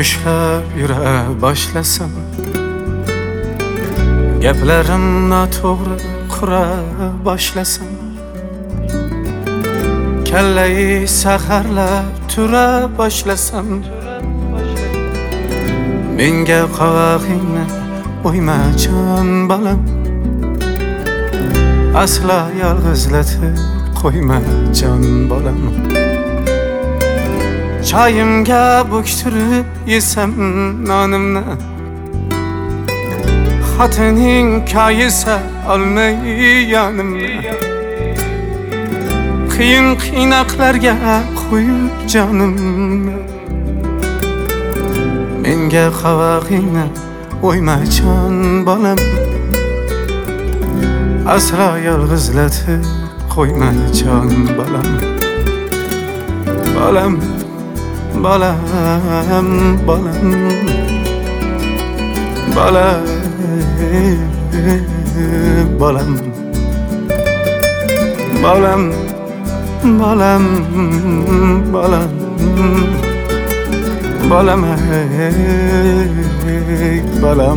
ushlab yura boshlasam, gaplarim noto'g'ri qura boshlasam, kallai saharlab tura boshlasam, menga qovog'ingni o'yma jon bolam, aslo yolg'izlatib qo'yma jon bolam. Choyimga bo'ktirib yesam nonimni, xotining koyisa olmay yonimni, qiyin qiynoqlarga qo'yib jonimni, menga qovog'ingni o'yma jon bolam, aslo yolg'izlatib qo'yma jon bolam. Bolam, bolam, bolam, bolam, bolam, bolam, bolam, bolam, bolam, bolam.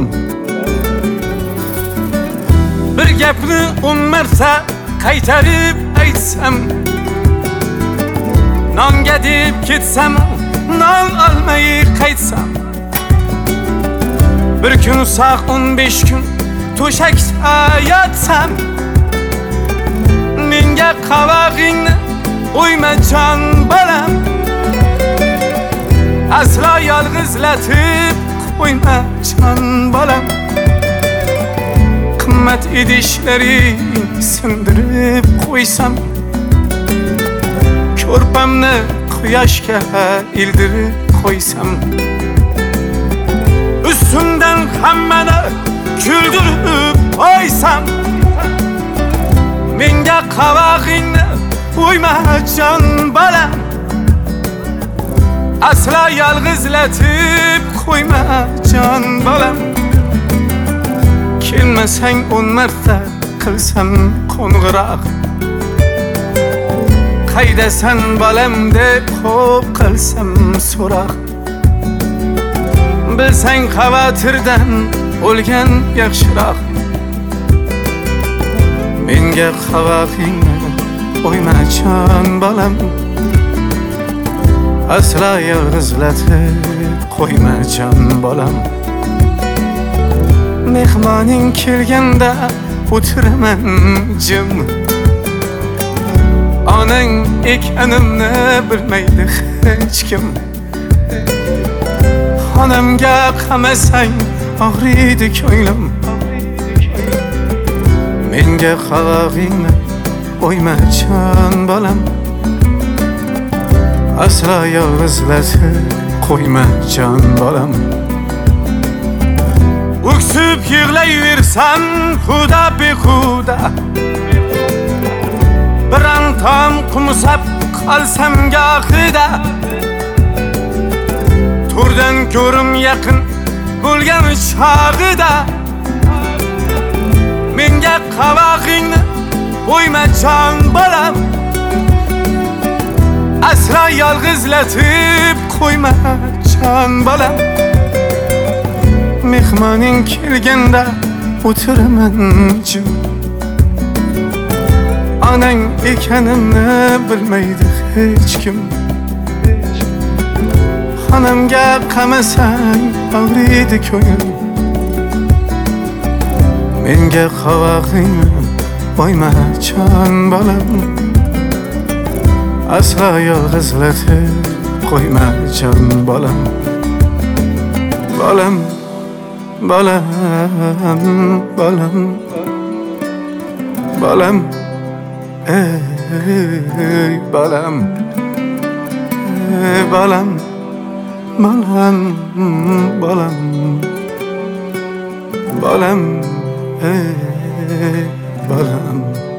Bir gapni 10 marta qaytarib aytsam, nonga deb ketsam, non olmay qaytsam, bir kun uzoq 15 kun to'shakda yotsam, menga qovog'ingni o'yma jon bolam, aslo yolg'izlatib qo'yma jon bolam. Qimmat idishlaring sindirib qo'ysam, ko'rpamni quyoshga ildirib qo'ysam, ustimdan hammani kuldirib qo'ysam, menga qovog'ingni o'yma jon bolam, aslo yolg'izlatib qo'yma jon bolam. Kelmasang 10 marta qilsam qo'ng'iroq, qaydasan bolam deb xo'p qilsam so'roq, bilsang xavotirdan o'lgan yaxshiroq, menga qovog'ingni o'yma jon bolam, aslo yolg'izlatib qo'yma jon bolam. Mehmoning kelganda o'tiraman jim, onang ekanimni bilmaydi hech kim. Xonamga qamasang og'riydi ko'nglim, menga qovog'ingni o'yma jon bolam, aslo yolg'izlatib qo'yma jon bolam. O'ksib yig'layversam xudo bexuda, biron tom qumsab qolsam gohida, to'rdan ko'rim yaqin bo'lgan chog'ida, menga qovog'ingni o'yma jon bolam, aslo yolg'izlatib qo'yma jon bolam. Mehmoning kelganda o'tiraman jim, onang ekanimni bilmaydi hech kim. Xonamga qamasang og'riydi ko'nglim, menga qovog'ingni o'yma jon bolam, aslo yolg'izlatib qo'yma jon bolam. Bolam, bolam, bolam, bolam, ey bolam, bolam, bolam, bolam, bolam, ey bolam.